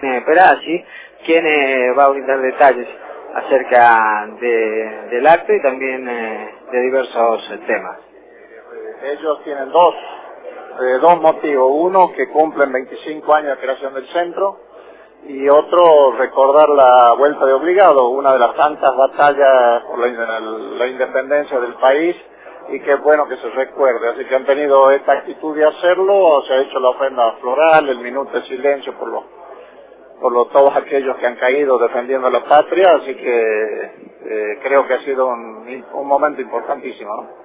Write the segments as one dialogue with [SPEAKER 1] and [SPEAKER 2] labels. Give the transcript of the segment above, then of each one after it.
[SPEAKER 1] Perazzi, quien va a brindar detalles acerca del acto y también de diversos temas.
[SPEAKER 2] Ellos tienen dos motivos. Uno, que cumplen 25 años de creación del centro, y otro, recordar la vuelta de obligado, una de las tantas batallas por la independencia del país, y que es bueno que se recuerde. Así que han tenido esta actitud de hacerlo, se ha hecho la ofrenda floral, el minuto de silencio por todos aquellos que han caído defendiendo la patria, así que creo que ha sido un momento importantísimo, ¿no?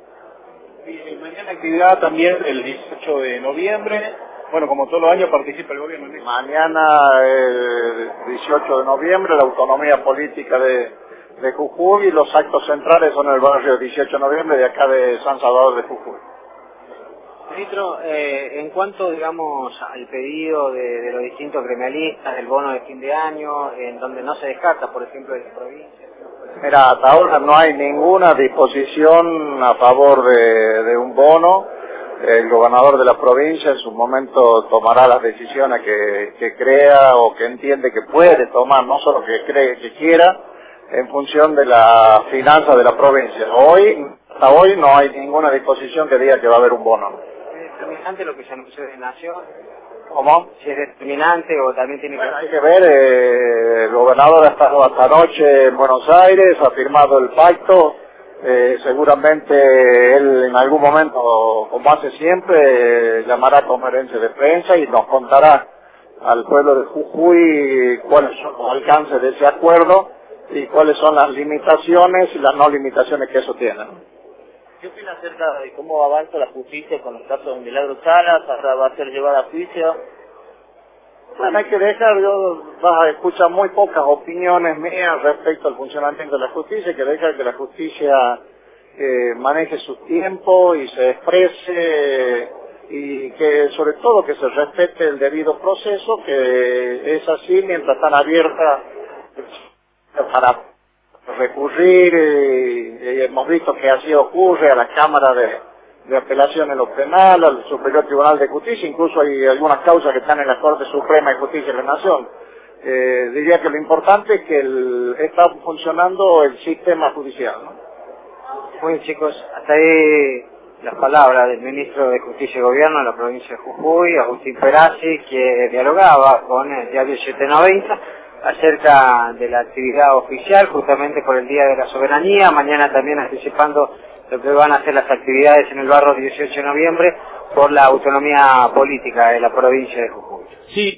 [SPEAKER 3] Y mañana actividad también el 18 de noviembre, bueno, como todos los años participa el gobierno en eso.
[SPEAKER 2] Mañana, el 18 de noviembre, la autonomía política de Jujuy, y los actos centrales son en el barrio 18 de noviembre de acá de San Salvador de Jujuy.
[SPEAKER 1] Ministro, en cuanto, digamos, al pedido de los distintos gremialistas del bono de fin de año, en donde no se descarta, por ejemplo, de la provincia.
[SPEAKER 2] Mira, hasta ahora no hay ninguna disposición a favor de un bono. El gobernador de la provincia en su momento tomará las decisiones que crea o que entiende que puede tomar, no solo que cree que quiera, en función de la finanza de la provincia. Hasta hoy no hay ninguna disposición que diga que va a haber un bono.
[SPEAKER 1] ¿Es determinante lo que se anunció de Nación?
[SPEAKER 2] ¿Cómo?
[SPEAKER 1] Si es determinante o también tiene que...
[SPEAKER 2] Bueno, hay que ver, el gobernador ha estado hasta anoche en Buenos Aires, ha firmado el pacto, seguramente él en algún momento, como hace siempre, llamará a conferencia de prensa y nos contará al pueblo de Jujuy cuáles son los alcances de ese acuerdo y cuáles son las limitaciones y las no limitaciones que eso tiene, ¿no?
[SPEAKER 4] ¿Qué opina acerca de cómo avanza la justicia con los casos de Milagro Salas? ¿Ahora va a ser llevada a juicio?
[SPEAKER 2] Bueno, hay que dejar, vas a escuchar muy pocas opiniones mías respecto al funcionamiento de la justicia, que dejar que la justicia maneje su tiempo y se exprese, y que sobre todo que se respete el debido proceso, que es así mientras están abiertas para recurrir, y hemos visto que así ocurre a la Cámara de Apelación en lo penal, al Superior Tribunal de Justicia, incluso hay algunas causas que están en la Corte Suprema de Justicia de la Nación. Diría que lo importante es que está funcionando el sistema judicial, ¿no?
[SPEAKER 1] Muy bien, chicos, hasta ahí las palabras del ministro de Justicia y Gobierno de la provincia de Jujuy, Agustín Perazzi, que dialogaba con el diario 790 acerca de la actividad oficial, justamente por el Día de la Soberanía, mañana también anticipando lo que van a ser las actividades en el barrio 18 de noviembre por la autonomía política de la provincia de Jujuy.
[SPEAKER 3] Sí.